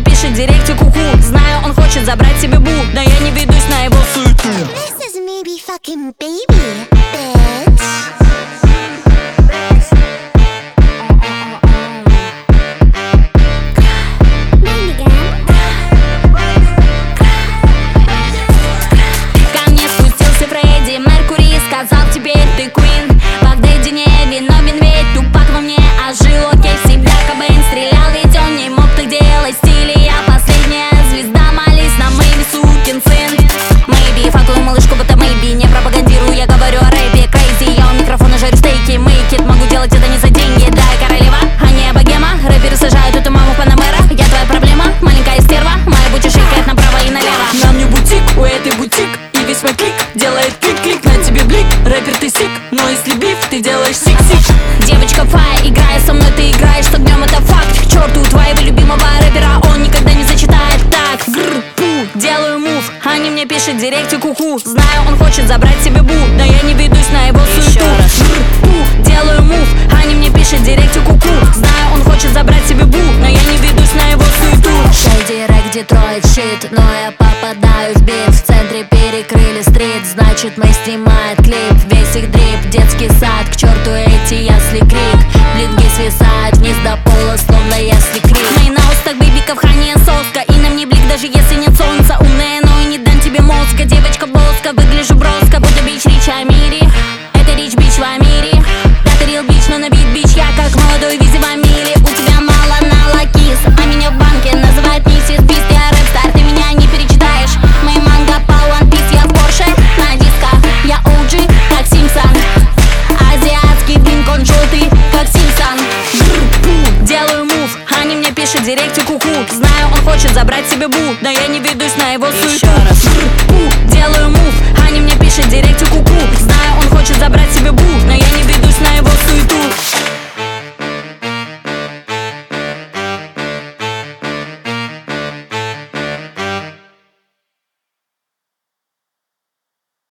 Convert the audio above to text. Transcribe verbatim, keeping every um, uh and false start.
пишет в директе ку-ку. Знаю, он хочет забрать себе бу, но я не ведусь на его суету. This is me be fucking baby, bitch. Ко мне спустился Фредди Меркури, сказал: теперь ты Queen. Багдеди не виновен, ведь Тупак во мне ожил. Окей, всегда Кобейн стрелял, ведь он не мог так делать. Стиле я последняя звезда, молись на Мэйби, сукин сын. Мэйби, факую малышку, будто Мэйби. Не пропагандирую, я говорю о рэпе. Крейзи, я у микрофона жарю стейки. Make it, могу делать это не за деньги. Да, я королева, а не богема. Рэперы сажают эту маму Панамера. Я твоя проблема, маленькая стерва. Моя буча шейкает направо и налево. На мне бутик, у этой бутик. И весь мой клик делает клик-клик. На тебе блик, рэпер ты сик. Но если биф, ты делаешь сик-сик. Девочка Фай, играя со мной, ты играешь с огнем, это факт. К черту твоего любимого рэпера, он никогда не зачитает так. Грр, пу, делаю мув, они мне пишут в директе ку-ку. Знаю, он хочет забрать себе бу, но я не ведусь на его суету. Грр, пу, делаю мув, они мне пишут в директе ку-ку. Знаю, он хочет забрать себе бу, но я не ведусь на его суету. Шейди рэк, Детройт, щит, но я попадаю в бит. В центре перекрыли стрит, значит мы снимаем клип. Весь их дрип, детский сад, к черту эти ясли крик. Блинги свисают вниз до пола, словно ясли крик. Мои на устах бибиков хания соска, и на мне блик, даже если нет солнца. Умная, но и не дам тебе мозга. Девочка боска, выгляжу броско, будто бич рич Амири. Это рич бич в Амире. Это рил бич, но на бит бич. Я как молодой визи в Амире. У тебя мало на лакис, а меня в банке называют миссис Бист. Я рэп-стар, ты меня не перечитаешь. Мои манга по One Piece, я в Порше на дисках. Я о джи, как Симпсон. Азиатский блинк, он желтый, как Симпсон. Грр-пу, делаю мув, они мне пишут в директе ку-ку. Знаю, он хочет забрать себе бу, но я не ведусь на его суету.